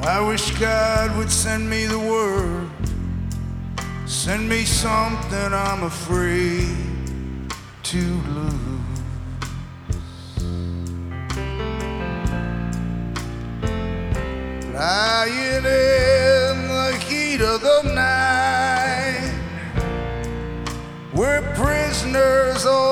I wish God would send me the word, send me something I'm afraid to lose. Lying in the heat of the night, we're prisoners all